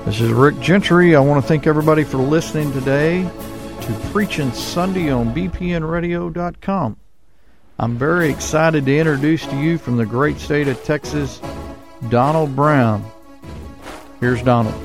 This is Rick Gentry. I want to thank everybody for listening today to Preaching Sunday on BPNradio.com. I'm very excited to introduce to you from the great state of Texas, Donald Brown. Here's Donald.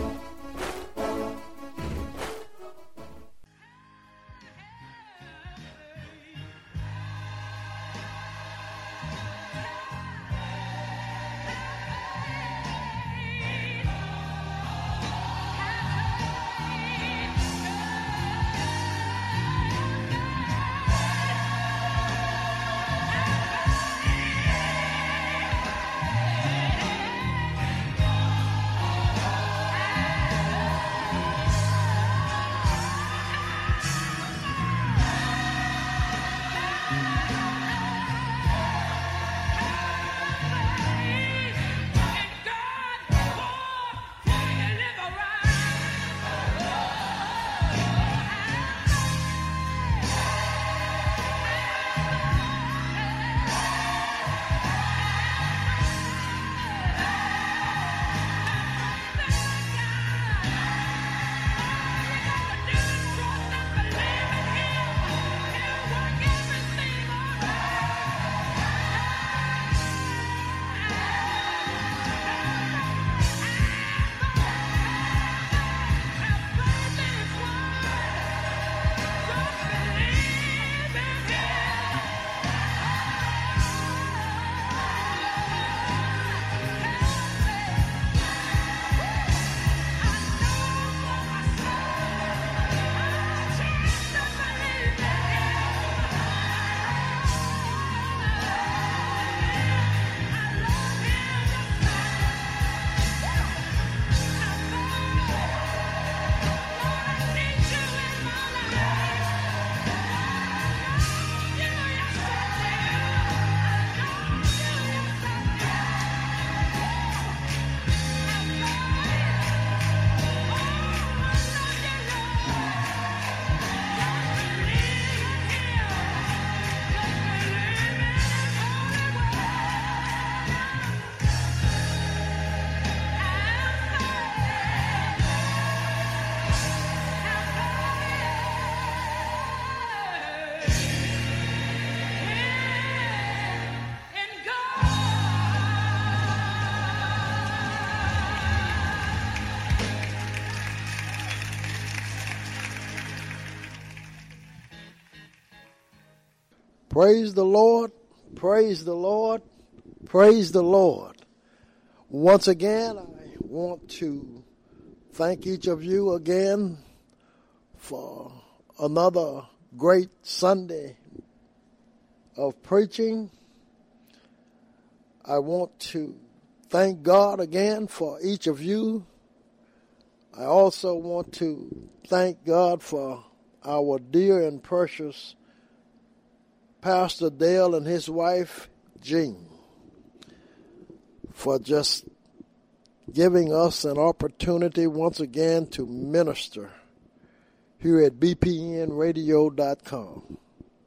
Praise the Lord, praise the Lord, praise the Lord. Once again, I want to thank each of you again for another great Sunday of preaching. I want to thank God again for each of you. I also want to thank God for our dear and precious Pastor Dale and his wife, Jean, for just giving us an opportunity once again to minister here at BPNradio.com.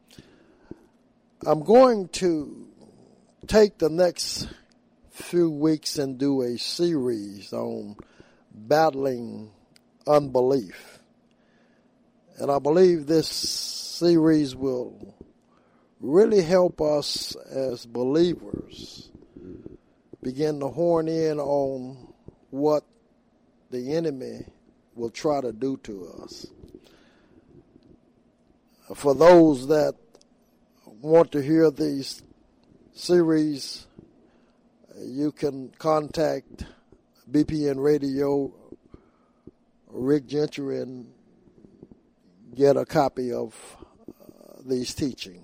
I'm going to take the next few weeks and do a series on battling unbelief. And I believe this series will really help us as believers begin to horn in on what the enemy will try to do to us. For those that want to hear these series, you can contact BPN Radio, Rick Gentry, and get a copy of these teachings.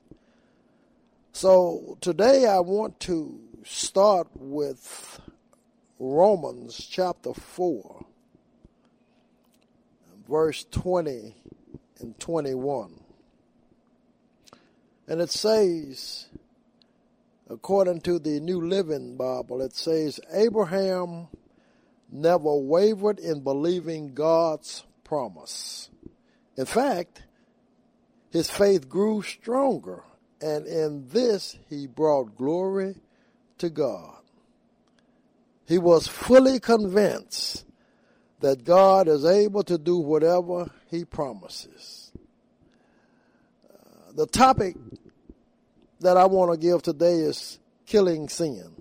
So today I want to start with Romans chapter 4, verse 20 and 21. And it says, according to the New Living Bible, it says, Abraham never wavered in believing God's promise. In fact, his faith grew stronger, and in this he brought glory to God. He was fully convinced that God is able to do whatever he promises. The topic that I want to give today is killing sin.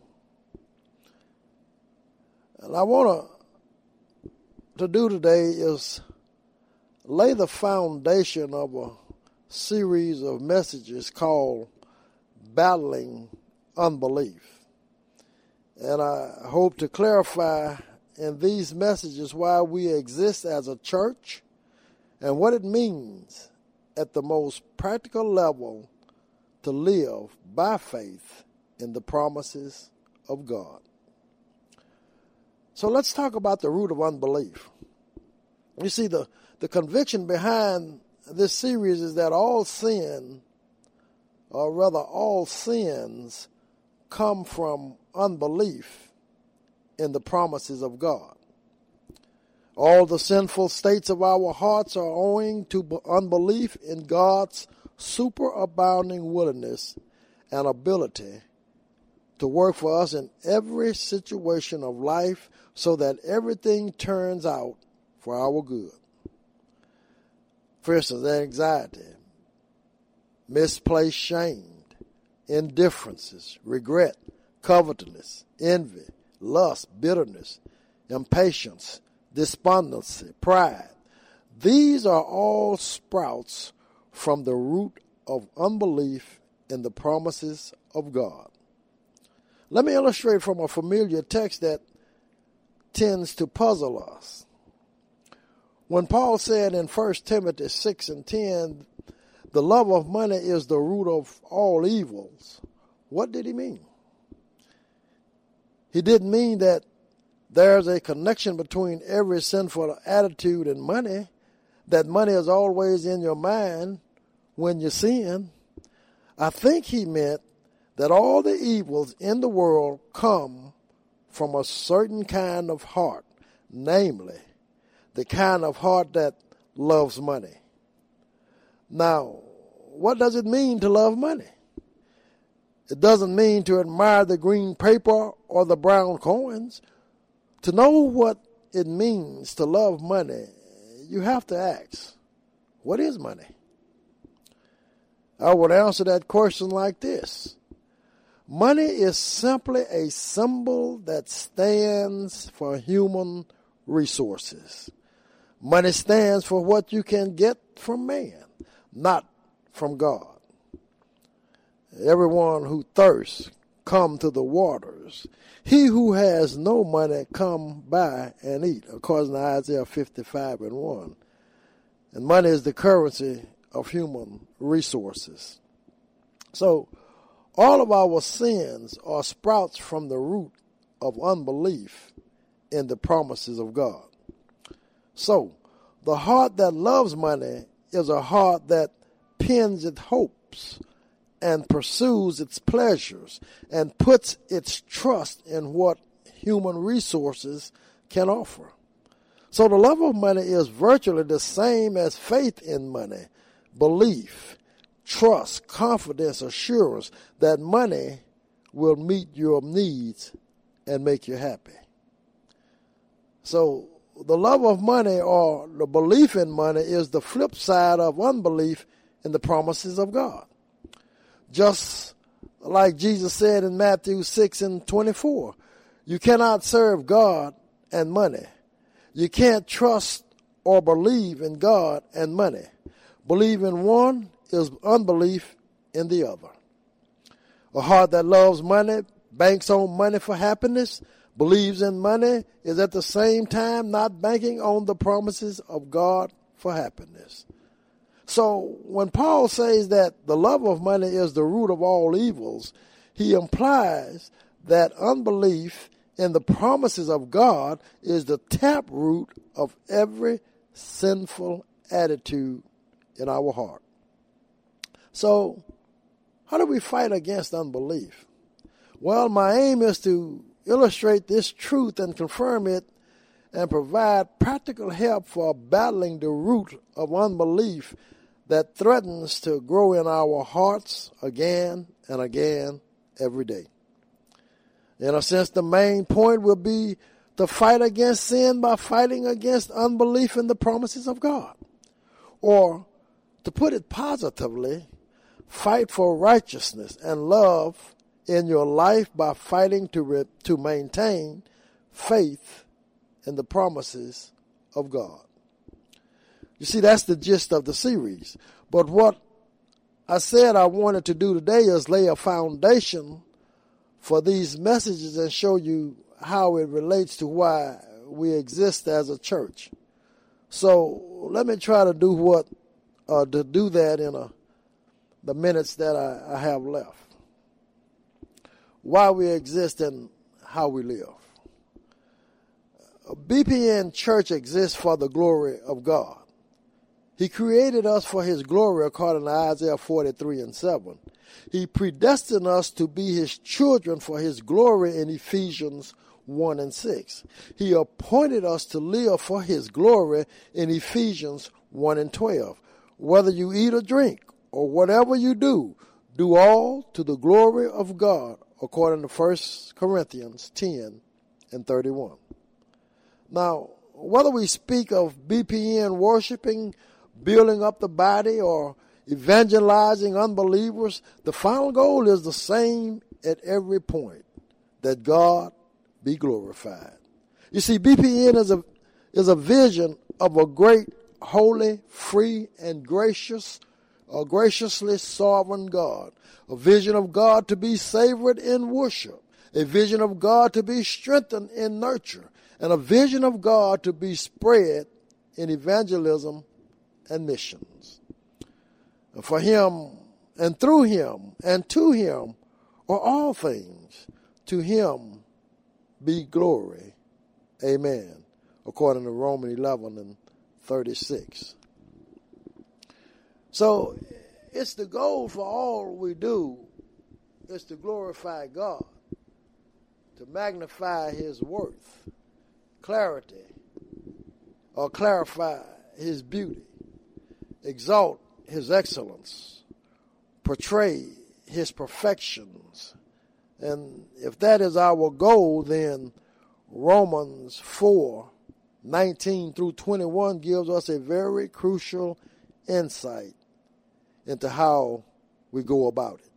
And I want to do today is lay the foundation of a series of messages called Battling Unbelief. And I hope to clarify in these messages why we exist as a church and what it means at the most practical level to live by faith in the promises of God. So let's talk about the root of unbelief. You see, the conviction behind this series is that all sin, or rather all sins, come from unbelief in the promises of God. All the sinful states of our hearts are owing to unbelief in God's superabounding willingness and ability to work for us in every situation of life so that everything turns out for our good. For instance, anxiety, misplaced shame, indifferences, regret, covetousness, envy, lust, bitterness, impatience, despondency, pride. These are all sprouts from the root of unbelief in the promises of God. Let me illustrate from a familiar text that tends to puzzle us. When Paul said in 1 Timothy 6:10, the love of money is the root of all evils, what did he mean? He didn't mean that there's a connection between every sinful attitude and money, that money is always in your mind when you sin. I think he meant that all the evils in the world come from a certain kind of heart, namely, the kind of heart that loves money. Now, what does it mean to love money? It doesn't mean to admire the green paper or the brown coins. To know what it means to love money, you have to ask, what is money? I would answer that question like this. Money is simply a symbol that stands for human resources. Money stands for what you can get from man, not from God. Everyone who thirsts, come to the waters. He who has no money, come buy and eat, according to Isaiah 55:1. And money is the currency of human resources. So, all of our sins are sprouts from the root of unbelief in the promises of God. So, the heart that loves money is a heart that pins its hopes and pursues its pleasures and puts its trust in what human resources can offer. So the love of money is virtually the same as faith in money, belief, trust, confidence, assurance that money will meet your needs and make you happy. So the love of money or the belief in money is the flip side of unbelief in the promises of God. Just like Jesus said in Matthew 6:24, you cannot serve God and money. You can't trust or believe in God and money. Believe in one is unbelief in the other. A heart that loves money, banks on money for happiness, believes in money, is at the same time not banking on the promises of God for happiness. So when Paul says that the love of money is the root of all evils, he implies that unbelief in the promises of God is the taproot of every sinful attitude in our heart. So how do we fight against unbelief? Well, my aim is to illustrate this truth and confirm it and provide practical help for battling the root of unbelief that threatens to grow in our hearts again and again every day. In a sense, the main point will be to fight against sin by fighting against unbelief in the promises of God. Or, to put it positively, fight for righteousness and love in your life by fighting to maintain faith in the promises of God. You see, that's the gist of the series. But what I said I wanted to do today is lay a foundation for these messages and show you how it relates to why we exist as a church. So let me try to do that in the minutes that I have left. Why we exist and how we live. BPN Church exists for the glory of God. He created us for his glory according to Isaiah 43:7. He predestined us to be his children for his glory in Ephesians 1:6. He appointed us to live for his glory in Ephesians 1:12. Whether you eat or drink or whatever you do all to the glory of God according to 1 Corinthians 10:31. Now, whether we speak of BPN worshiping, building up the body, or evangelizing unbelievers, the final goal is the same at every point, that God be glorified. You see, BPN is a vision of a great, holy, free, and graciously sovereign God, a vision of God to be savored in worship, a vision of God to be strengthened in nurture, and a vision of God to be spread in evangelism and missions. And for him, and through him, and to him are all things. To him be glory. Amen. According to Romans 11:36. So it's the goal for all we do is to glorify God, to magnify his worth, clarify his beauty, exalt his excellence, portray his perfections. And if that is our goal, then Romans 4:19-21 gives us a very crucial insight into how we go about it.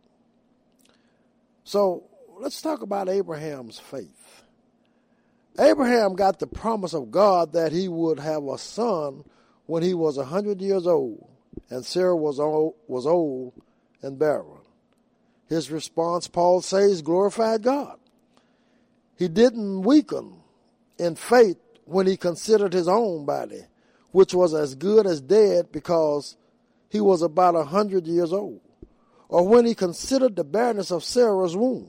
So let's talk about Abraham's faith. Abraham got the promise of God that he would have a son when he was 100 years old, and Sarah was old and barren. His response, Paul says, glorified God. He didn't weaken in faith when he considered his own body, which was as good as dead because he was about 100 years old, or when he considered the barrenness of Sarah's womb.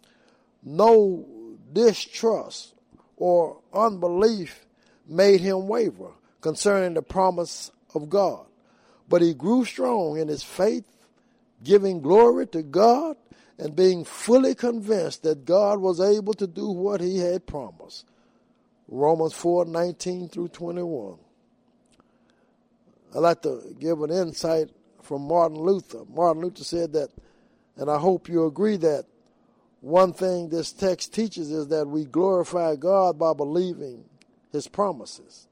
No distrust or unbelief made him waver concerning the promise of God, but he grew strong in his faith, giving glory to God and being fully convinced that God was able to do what he had promised. Romans 4:19-21. I'd like to give an insight from Martin Luther. Martin Luther said that, and I hope you agree that one thing this text teaches is that we glorify God by believing his promises.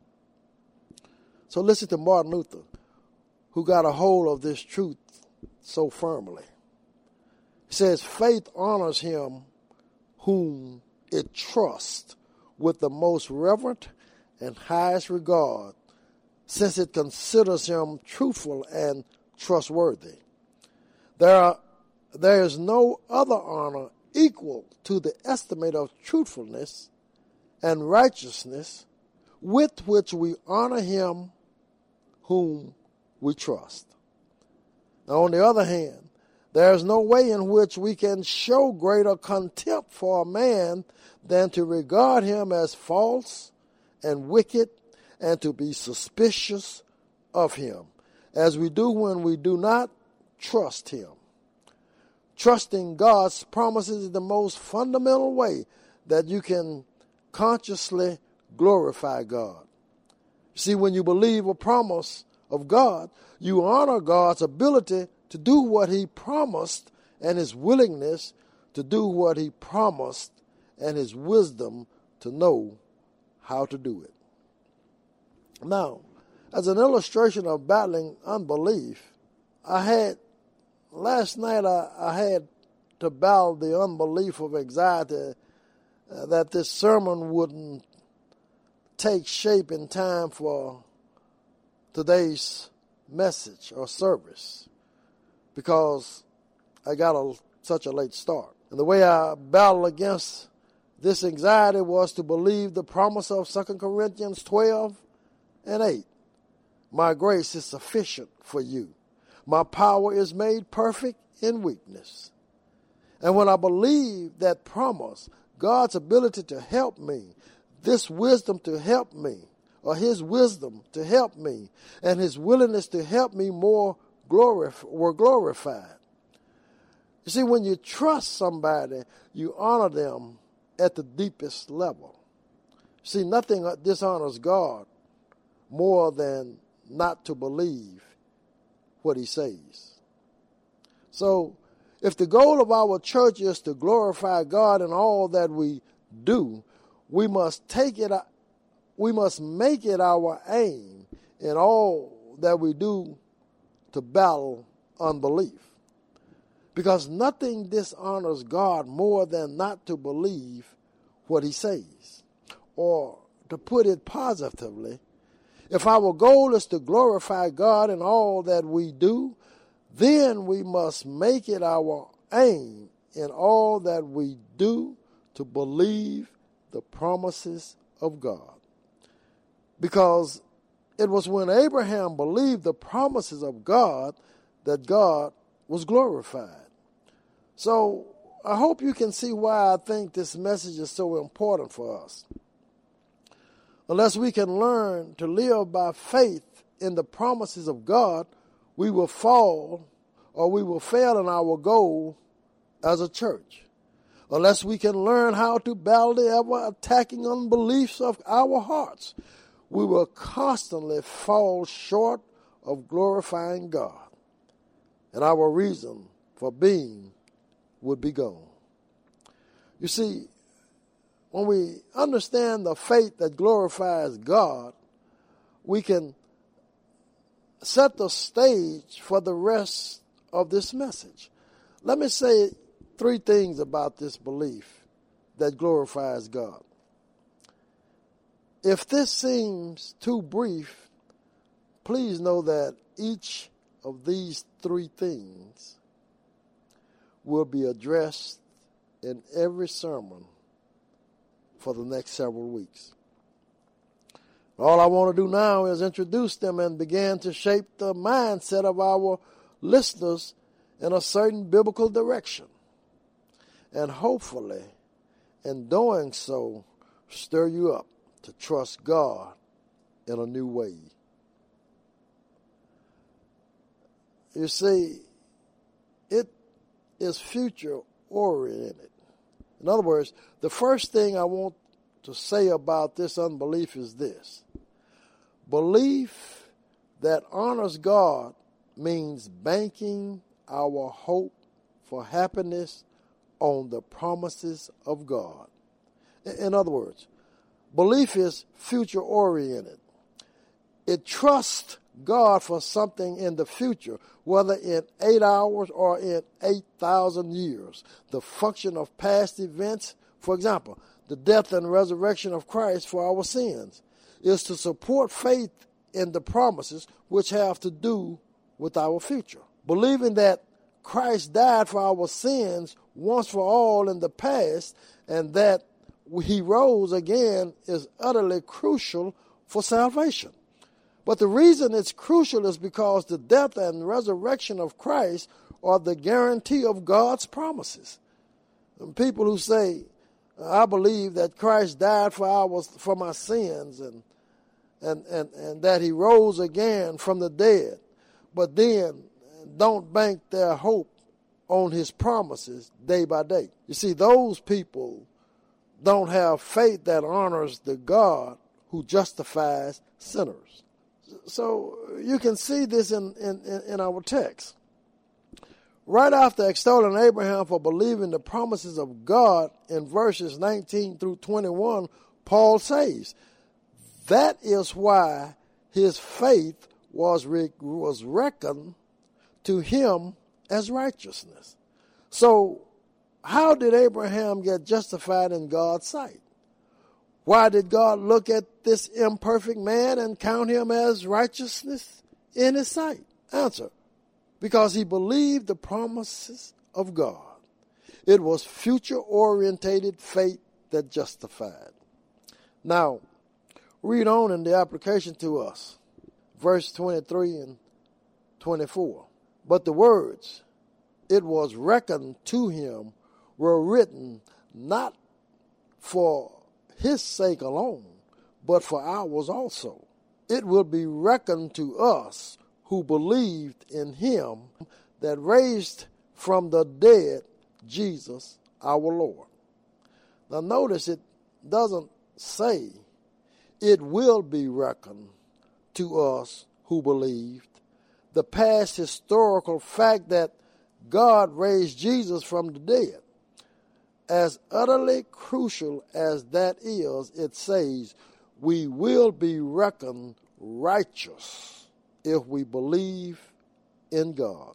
So listen to Martin Luther, who got a hold of this truth so firmly. He says, faith honors him whom it trusts with the most reverent and highest regard, since it considers him truthful and trustworthy. There is no other honor equal to the estimate of truthfulness and righteousness with which we honor him whom we trust. Now, on the other hand, there is no way in which we can show greater contempt for a man than to regard him as false and wicked and to be suspicious of him, as we do when we do not trust him. Trusting God's promises is the most fundamental way that you can consciously glorify God. See, when you believe a promise of God, you honor God's ability to do what he promised and his willingness to do what he promised and his wisdom to know how to do it. Now, as an illustration of battling unbelief, last night I had to battle the unbelief of anxiety that this sermon wouldn't take shape in time for today's message or service because I got such a late start. And the way I battled against this anxiety was to believe the promise of 2 Corinthians 12:8. My grace is sufficient for you. My power is made perfect in weakness. And when I believe that promise, God's ability to help me, this wisdom to help me, or his wisdom to help me, and his willingness to help me more were glorified. You see, when you trust somebody, you honor them at the deepest level. See, nothing dishonors God more than not to believe what he says. So, if the goal of our church is to glorify God in all that we do, we must make it our aim in all that we do to battle unbelief. Because nothing dishonors God more than not to believe what he says. Or, to put it positively, if our goal is to glorify God in all that we do, then we must make it our aim in all that we do to believe the promises of God. Because it was when Abraham believed the promises of God that God was glorified. So I hope you can see why I think this message is so important for us. Unless we can learn to live by faith in the promises of God, we will fall or we will fail in our goal as a church. Unless we can learn how to battle the ever-attacking unbeliefs of our hearts, we will constantly fall short of glorifying God, and our reason for being would be gone. You see, when we understand the faith that glorifies God, we can set the stage for the rest of this message. Let me say 3 things about this belief that glorifies God. If this seems too brief, please know that each of these 3 things will be addressed in every sermon for the next several weeks. All I want to do now is introduce them and begin to shape the mindset of our listeners in a certain biblical direction. And hopefully, in doing so, stir you up to trust God in a new way. You see, it is future-oriented. In other words, the first thing I want to say about this unbelief is this. Belief that honors God means banking our hope for happiness on the promises of God. In other words, belief is future-oriented. It trusts God for something in the future, whether in 8 hours or in 8,000 years. The function of past events, for example, the death and resurrection of Christ for our sins, is to support faith in the promises which have to do with our future. Believing that Christ died for our sins once for all in the past and that he rose again is utterly crucial for salvation. But the reason it's crucial is because the death and resurrection of Christ are the guarantee of God's promises. And people who say, I believe that Christ died for my sins and that he rose again from the dead, but then don't bank their hope on his promises day by day. You see, those people don't have faith that honors the God who justifies sinners. So you can see this in our text. Right after extolling Abraham for believing the promises of God in verses 19 through 21, Paul says, That is why his faith was reckoned to him as righteousness. So how did Abraham get justified in God's sight? Why did God look at this imperfect man and count him as righteousness in his sight? Answer: because he believed the promises of God. It was future-orientated faith that justified. Now, read on in the application to us, verse 23 and 24. But the words, "it was reckoned to him," were written not for his sake alone, but for ours also. It will be reckoned to us who believed in him that raised from the dead Jesus our Lord. Now notice it doesn't say it will be reckoned to us who believed. The past historical fact that God raised Jesus from the dead, as utterly crucial as that is, it says we will be reckoned righteous if we believe in God.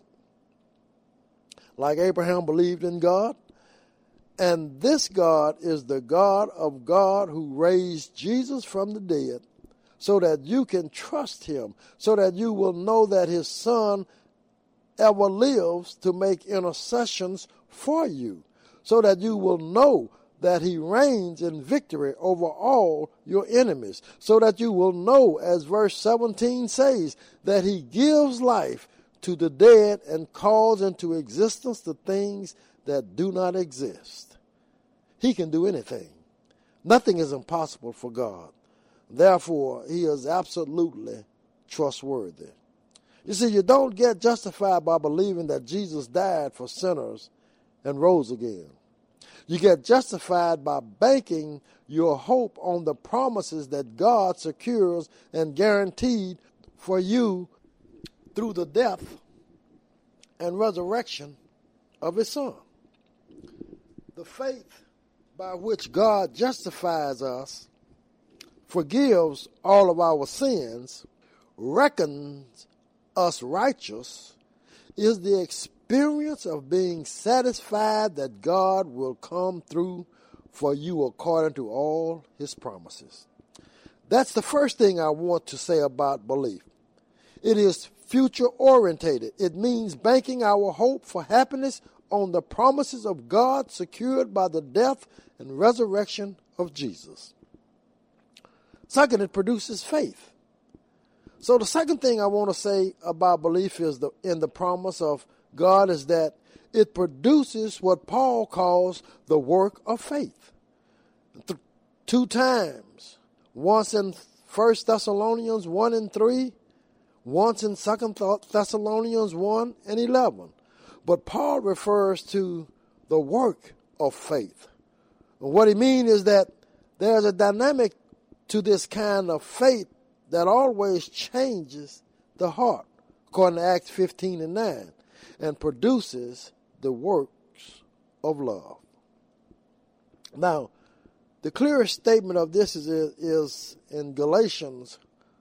Like Abraham believed in God, and this God is the God of God who raised Jesus from the dead, so that you can trust him, so that you will know that his Son ever lives to make intercessions for you, so that you will know that he reigns in victory over all your enemies, so that you will know, as verse 17 says, that he gives life to the dead and calls into existence the things that do not exist. He can do anything. Nothing is impossible for God. Therefore, he is absolutely trustworthy. You see, you don't get justified by believing that Jesus died for sinners and rose again. You get justified by banking your hope on the promises that God secures and guaranteed for you through the death and resurrection of his Son. The faith by which God justifies us, forgives all of our sins, reckons us righteous, is the experience of being satisfied that God will come through for you according to all his promises. That's the first thing I want to say about belief. It is future-orientated. It means banking our hope for happiness on the promises of God secured by the death and resurrection of Jesus. Second, it produces faith. So the second thing I want to say about belief is in the promise of God is that it produces what Paul calls the work of faith. Two times, once in 1 Thessalonians 1 and 3, once in 2 Thessalonians 1 and 11. But Paul refers to the work of faith. And what he means is that there's a dynamic to this kind of faith that always changes the heart, according to Acts 15 and 9, and produces the works of love. Now, the clearest statement of this is in Galatians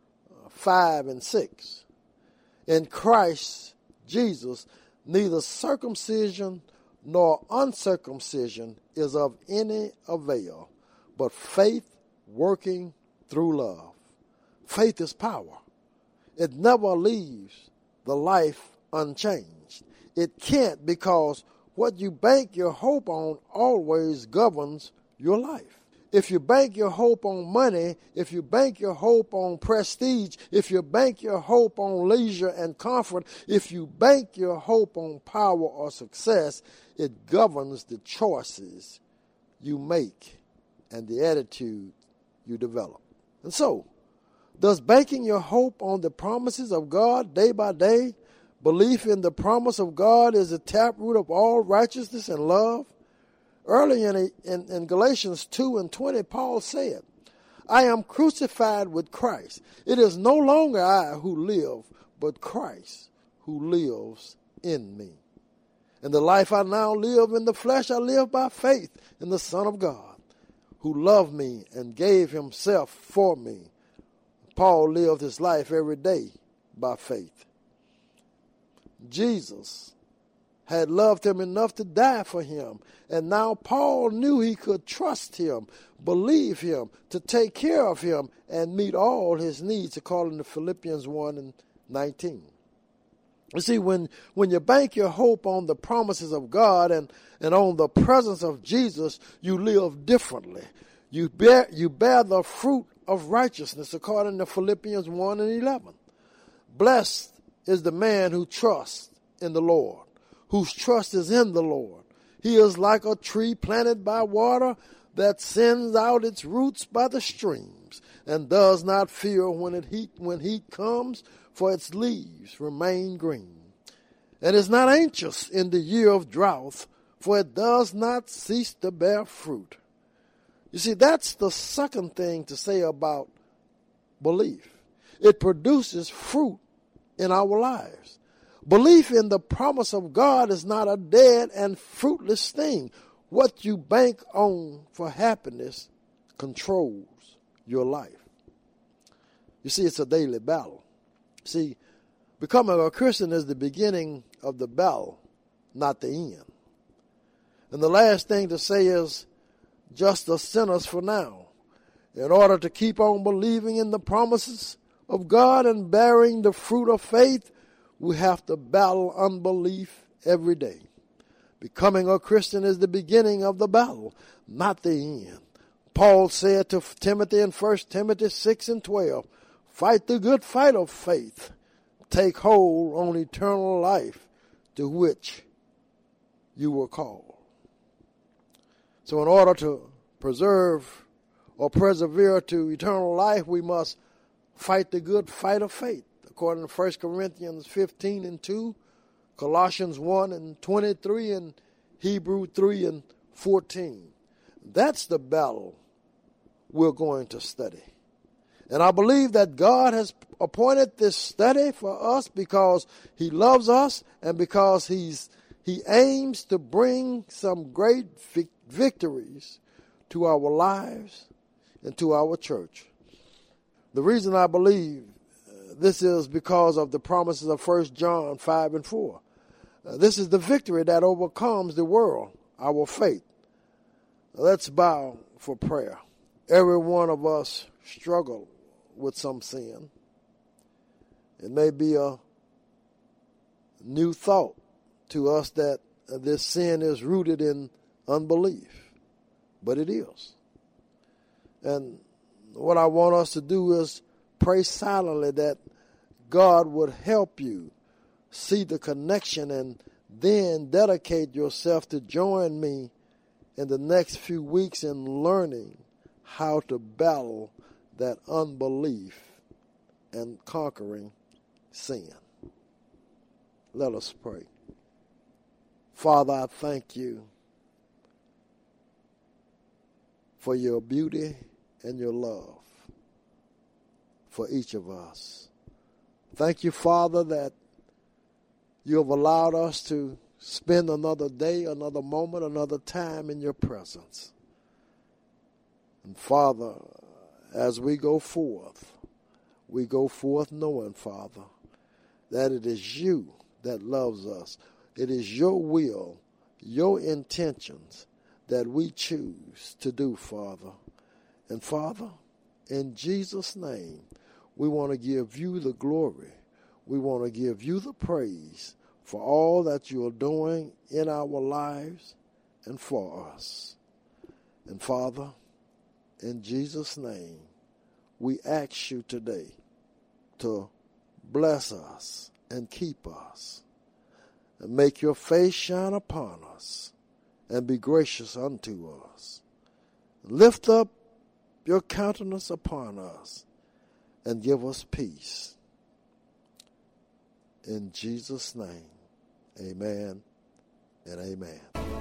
5 and 6. In Christ Jesus, neither circumcision nor uncircumcision is of any avail, but faith working through love. Faith is power. It never leaves the life unchanged. It can't, because what you bank your hope on always governs your life. If you bank your hope on money, if you bank your hope on prestige, if you bank your hope on leisure and comfort, if you bank your hope on power or success, it governs the choices you make and the attitude you develop. And so, does banking your hope on the promises of God day by day, belief in the promise of God is the taproot of all righteousness and love? Early in Galatians 2 and 20, Paul said, I am crucified with Christ. It is no longer I who live, but Christ who lives in me. And the life I now live in the flesh, I live by faith in the Son of God, who loved me and gave himself for me. Paul lived his life every day by faith. Jesus had loved him enough to die for him. And now Paul knew he could trust him, believe him, to take care of him, and meet all his needs, according to Philippians 1:19. You see, when you bank your hope on the promises of God and on the presence of Jesus, you live differently. You bear the fruit of righteousness, according to Philippians 1:11. Blessed is the man who trusts in the Lord, whose trust is in the Lord. He is like a tree planted by water that sends out its roots by the streams and does not fear when heat comes, for its leaves remain green. And is not anxious in the year of drought, for it does not cease to bear fruit. You see, that's the second thing to say about belief. It produces fruit in our lives. Belief in the promise of God is not a dead and fruitless thing. What you bank on for happiness controls your life. You see, it's a daily battle. See, becoming a Christian is the beginning of the battle, not the end. And the last thing to say is just the sinners for now. In order to keep on believing in the promises of God and bearing the fruit of faith, we have to battle unbelief every day. Becoming a Christian is the beginning of the battle, not the end. Paul said to Timothy in 1 Timothy 6:12, fight the good fight of faith. Take hold on eternal life to which you were called. So in order to preserve or persevere to eternal life, we must fight the good fight of faith, according to 1 Corinthians 15:2, Colossians 1:23, and Hebrews 3:14. That's the battle we're going to study. And I believe that God has appointed this study for us because he loves us and because he aims to bring some great victories to our lives and to our church. The reason I believe this is because of the promises of 1 John 5:4. This is the victory that overcomes the world, our faith. Let's bow for prayer. Every one of us struggle with some sin. It may be a new thought to us that this sin is rooted in unbelief, but it is. And what I want us to do is pray silently that God would help you see the connection and then dedicate yourself to join me in the next few weeks in learning how to battle that unbelief and conquering sin. Let us pray. Father, I thank you for your beauty and your love for each of us. Thank you, Father, that you have allowed us to spend another day, another moment, another time in your presence. And Father, as we go forth knowing, Father, that it is you that loves us. It is your will, your intentions that we choose to do, Father. And Father, in Jesus' name, we want to give you the glory. We want to give you the praise for all that you are doing in our lives and for us. And Father, in Jesus' name, we ask you today to bless us and keep us and make your face shine upon us and be gracious unto us. Lift up your countenance upon us and give us peace. In Jesus' name, amen and amen.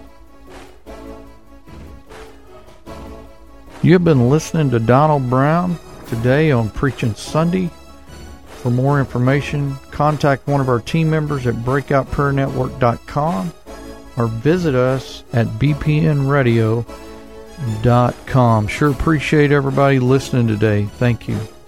You've been listening to Donald Brown today on Preaching Sunday. For more information, contact one of our team members at breakoutprayernetwork.com or visit us at bpnradio.com. Sure appreciate everybody listening today. Thank you.